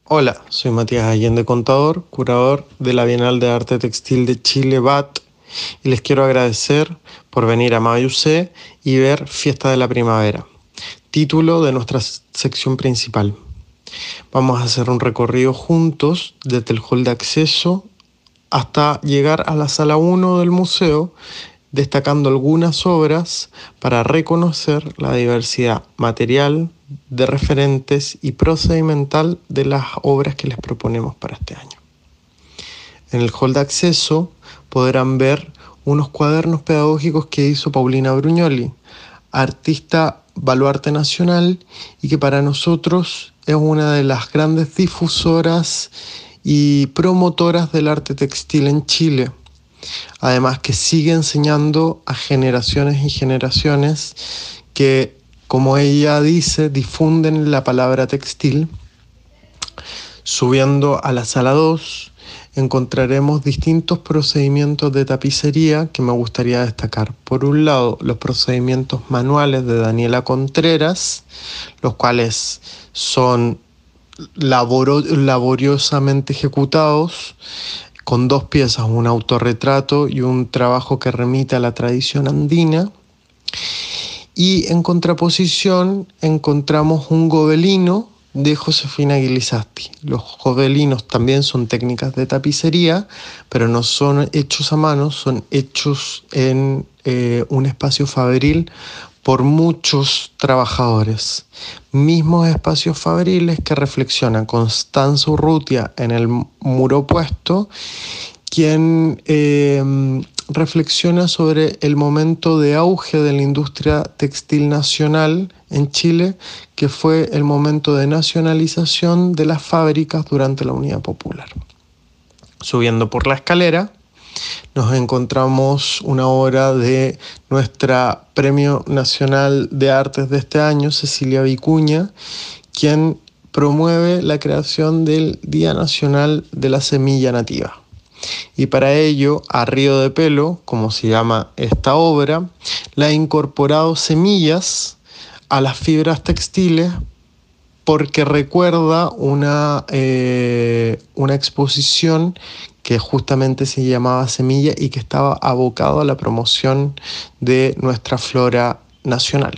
Hola, soy Matías Allende, contador, curador de la Bienal de Arte Textil de Chile, BAT, y les quiero agradecer por venir a Mayucé y ver Fiesta de la Primavera, título de nuestra sección principal. Vamos a hacer un recorrido juntos desde el hall de acceso hasta llegar a la sala 1 del museo, destacando algunas obras para reconocer la diversidad material, de referentes y procedimental de las obras que les proponemos para este año. En el hall de acceso podrán ver unos cuadernos pedagógicos que hizo Paulina Brugnoli, artista baluarte nacional y que para nosotros es una de las grandes difusoras y promotoras del arte textil en Chile. Además que sigue enseñando a generaciones y generaciones que, como ella dice, difunden la palabra textil. Subiendo a la sala 2 encontraremos distintos procedimientos de tapicería que me gustaría destacar. Por un lado, los procedimientos manuales de Daniela Contreras, los cuales son laboriosamente ejecutados, con dos piezas, un autorretrato y un trabajo que remite a la tradición andina. Y en contraposición encontramos un gobelino de Josefina Guilizasti. Los gobelinos también son técnicas de tapicería, pero no son hechos a mano, son hechos en un espacio fabril por muchos trabajadores. Mismos espacios fabriles que reflexiona Constanza Urrutia en el muro opuesto, quien reflexiona sobre el momento de auge de la industria textil nacional en Chile, que fue el momento de nacionalización de las fábricas durante la Unidad Popular. Subiendo por la escalera, nos encontramos una obra de nuestra Premio Nacional de Artes de este año, Cecilia Vicuña, quien promueve la creación del Día Nacional de la Semilla Nativa. Y para ello, a río de pelo, como se llama esta obra, le ha incorporado semillas a las fibras textiles porque recuerda una exposición que justamente se llamaba Semilla y que estaba abocado a la promoción de nuestra flora nacional.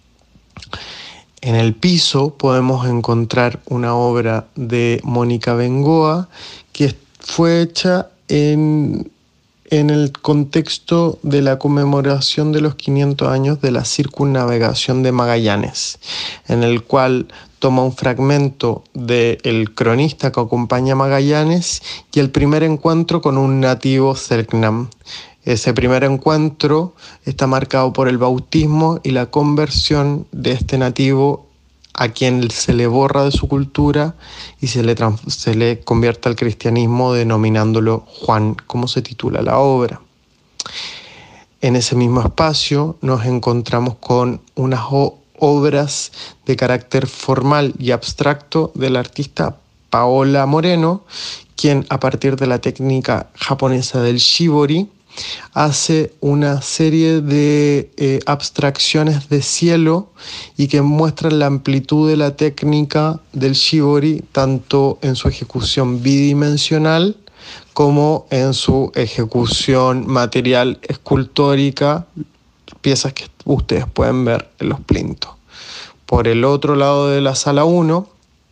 En el piso podemos encontrar una obra de Mónica Bengoa que fue hecha en el contexto de la conmemoración de los 500 años de la circunnavegación de Magallanes, en el cual toma un fragmento del cronista que acompaña a Magallanes y el primer encuentro con un nativo Selknam. Ese primer encuentro está marcado por el bautismo y la conversión de este nativo a quien se le borra de su cultura y se le convierte al cristianismo denominándolo Juan, como se titula la obra. En ese mismo espacio nos encontramos con unas obras de carácter formal y abstracto del artista Paola Moreno, quien a partir de la técnica japonesa del shibori hace una serie de abstracciones de cielo y que muestran la amplitud de la técnica del shibori tanto en su ejecución bidimensional como en su ejecución material escultórica, piezas que ustedes pueden ver en los plintos. Por el otro lado de la sala 1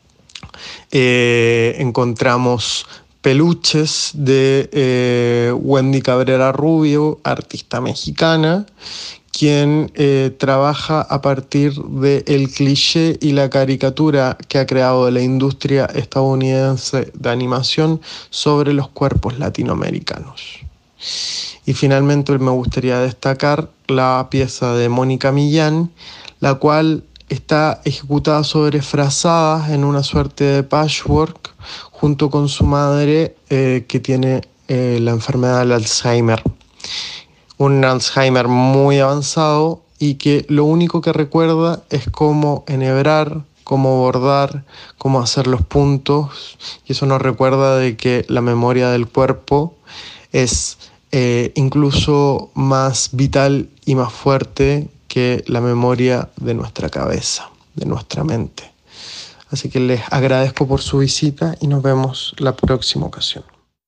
encontramos peluches de Wendy Cabrera Rubio, artista mexicana, quien trabaja a partir del cliché y la caricatura que ha creado la industria estadounidense de animación sobre los cuerpos latinoamericanos. Y finalmente me gustaría destacar la pieza de Mónica Millán, la cual está ejecutada sobre frazadas en una suerte de patchwork junto con su madre que tiene la enfermedad del Alzheimer. Un Alzheimer muy avanzado y que lo único que recuerda es cómo enhebrar, cómo bordar, cómo hacer los puntos, y eso nos recuerda de que la memoria del cuerpo es incluso más vital y más fuerte que la memoria de nuestra cabeza, de nuestra mente. Así que les agradezco por su visita y nos vemos la próxima ocasión.